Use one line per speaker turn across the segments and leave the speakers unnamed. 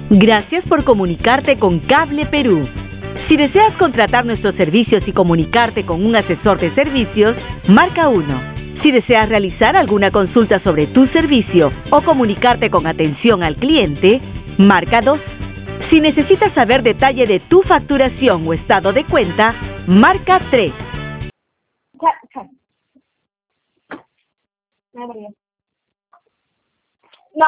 Gracias por comunicarte con Cable Perú. Si deseas contratar nuestros servicios y comunicarte con un asesor de servicios, marca 1. Si deseas realizar alguna consulta sobre tu servicio o comunicarte con atención al cliente, marca 2. Si necesitas saber detalle de tu facturación o estado de cuenta, marca 3.
No.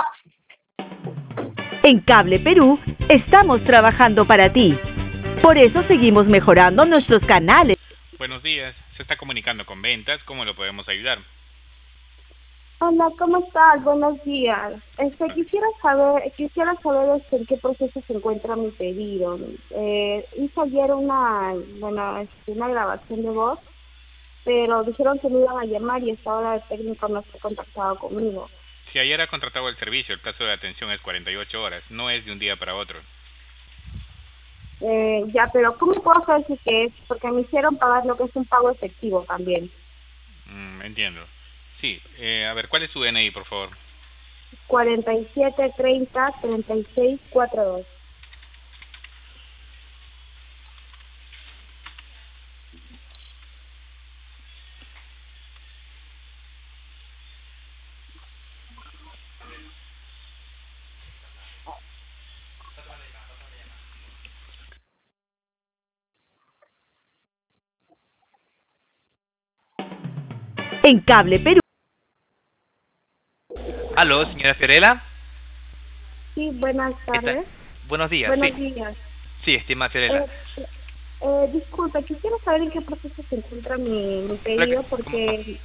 En Cable Perú, estamos trabajando para ti. Por eso seguimos mejorando nuestros canales.
Buenos días, se está comunicando con ventas, ¿cómo lo podemos ayudar?
Hola, ¿cómo estás? Buenos días. Quisiera saber en qué proceso se encuentra mi pedido. Hice ayer una grabación de voz, pero dijeron que me iban a llamar y hasta ahora el técnico no se ha contactado conmigo.
Si ayer ha contratado el servicio, el plazo de atención es 48 horas, no es de un día para otro.
Pero ¿cómo puedo saber si que es? Porque me hicieron pagar lo que es un pago efectivo también.
Entiendo. Sí, a ver, ¿cuál es su DNI, por favor?
47 30 36 42.
En Cable Perú.
Aló, señora Fiorella.
Sí, buenas tardes.
Buenos días.
Buenos días.
Sí, estimada Fiorella.
Disculpa, quisiera saber en qué proceso se encuentra mi pedido porque...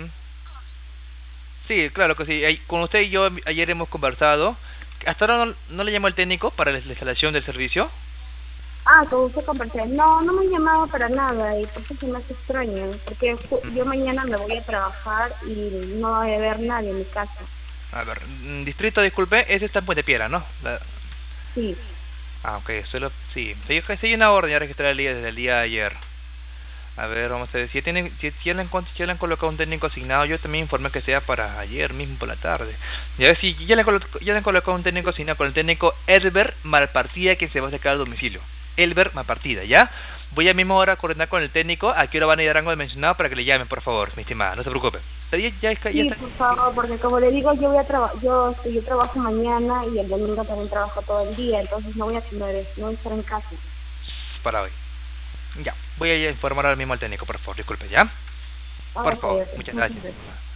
Sí, claro que sí. Con usted y yo ayer hemos conversado. ¿Hasta ahora no le llamó el técnico para la instalación del servicio?
Con usted conversé. No me han llamado para nada y por eso se me hace extraño. Porque yo mañana me voy a trabajar y no va a haber nadie en mi casa.
A ver, distrito, disculpe, ese está en Puente Piedra, ¿no?
Sí.
Ok, sí. Sí, hay una orden ya registrada desde el día de ayer. A ver, vamos a ver, si ya le han colocado un técnico asignado, yo también informé que sea para ayer mismo por la tarde. Y a ver si ya le han colocado un técnico asignado con el técnico Elber Malpartida, que se va a sacar al domicilio. Elber Malpartida, ¿ya? Voy a mismo ahora a coordinar con el técnico, a qué hora van a ir a rango de mencionado para que le llamen, por favor, mi estimada, no se preocupe. Ya está.
Por favor, porque como le digo, yo trabajo mañana y el domingo también trabajo todo el día, entonces no voy a estar en casa.
Para hoy. Ya, voy a informar ahora mismo al técnico, por favor, disculpe, ¿ya? Por favor, muchas gracias.